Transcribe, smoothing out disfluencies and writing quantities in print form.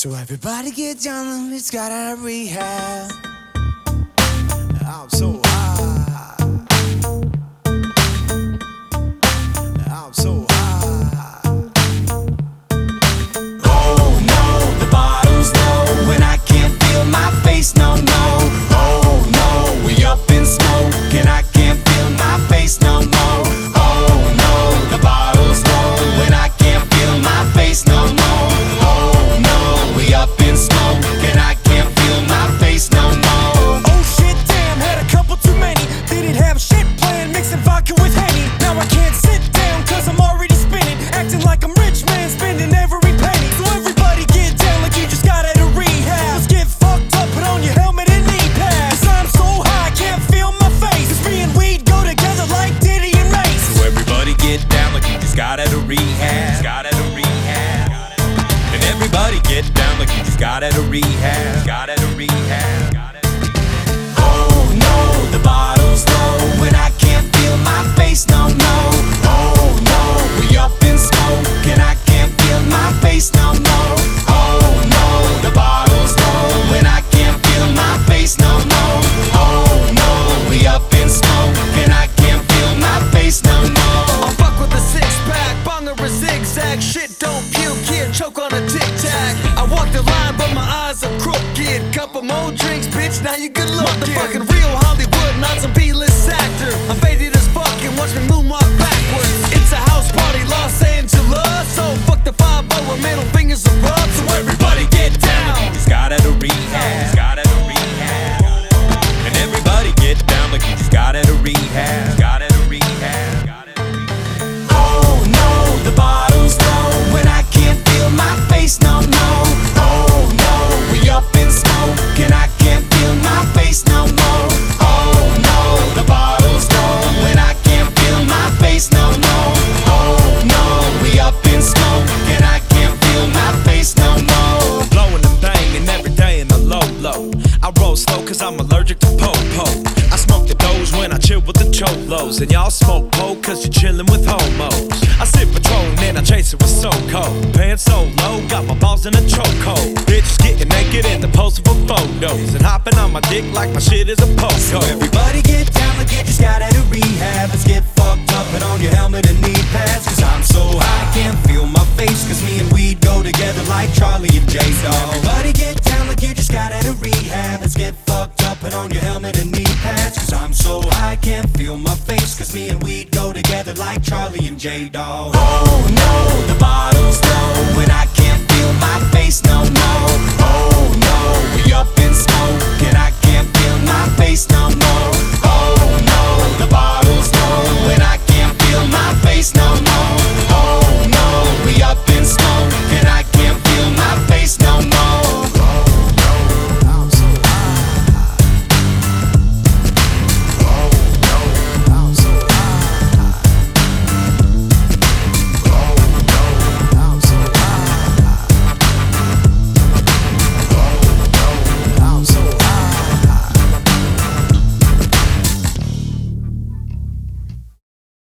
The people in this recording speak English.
So everybody get down, it's got out of rehab. I'm so high. I'm so high. Oh no, the bottle's low when I can't feel my face, no, no. Oh no, we up in smoke and I can't feel my face no more. Oh no, the bottle's low when I can't feel my face no more. Oh no, we up in smoke and I can't feel my face no more. Oh shit, damn, had a couple too many. Didn't have shit planned, mixing vodka with Henny. Now I can't sit down cause I'm already spinning, acting like I'm rich man, spending every penny. So everybody get down like you just got out of rehab. Let's get fucked up, put on your helmet and knee pads. Cause I'm so high, can't feel my face. Cause me and weed go together like Diddy and Mace. So everybody get down like you just got out of rehab. Got out of rehab. And everybody get down like you just got out of rehab. Got out of rehab. Oh no, the bottle's low when I can't feel my face, no, no. Oh no, we up in smoke and I can't feel my face no more. Oh no, the bottle's low when I can't feel my face no more. Oh no, we up in smoke and I can't feel my face no more. I fuck with a six-pack, bong or a zigzag. Shit don't puke here, choke on a tic-tac. I walk the line but my eyes are crooked. Couple more drinks, bitch, now you good looking. Motherfucking real Hollywood, not some B-list actor. I'm faded as fuck and watch me moonwalk backwards. It's a house party, Los Angeles. So fuck the 5-0 and middle fingers are up. So everybody get down. Just got out of rehab. Got out of rehab. And everybody get down like you just got out of rehab. Got out of rehab. Oh no, the bottle's low when I can't feel my face, no, no. Oh no, we up in smoke and I can't feel my face no more. Oh no, the bottle's low when I can't feel my face no more. Oh no, we up in smoke and I can't feel my face no more. Blowing and banging every day in the low. I roll slow cause I'm allergic to po-po. I smoke the doze when I chill with the cholos. And y'all smoke po cause you're chillin' with homos. I sip Patron and I chase it with so cold. Pants so low, got my balls in a chokehold. Bitches getting naked and the posing for photos. And hopping on my dick like my shit is a post. So everybody get down like you just got out of rehab. Let's get fucked up and on your helmet and knee pads. Cause I'm so high, I can't feel my face. Cause me and weed go together like Charlie and J-Dog. Everybody get down like you just got out of rehab. Let's get fucked up and on your helmet and knee pads. Cause I'm so high, I can't feel my face. Cause me and weed go together like Charlie and J-Dog. Oh no, the bottle's low when I can't feel my face no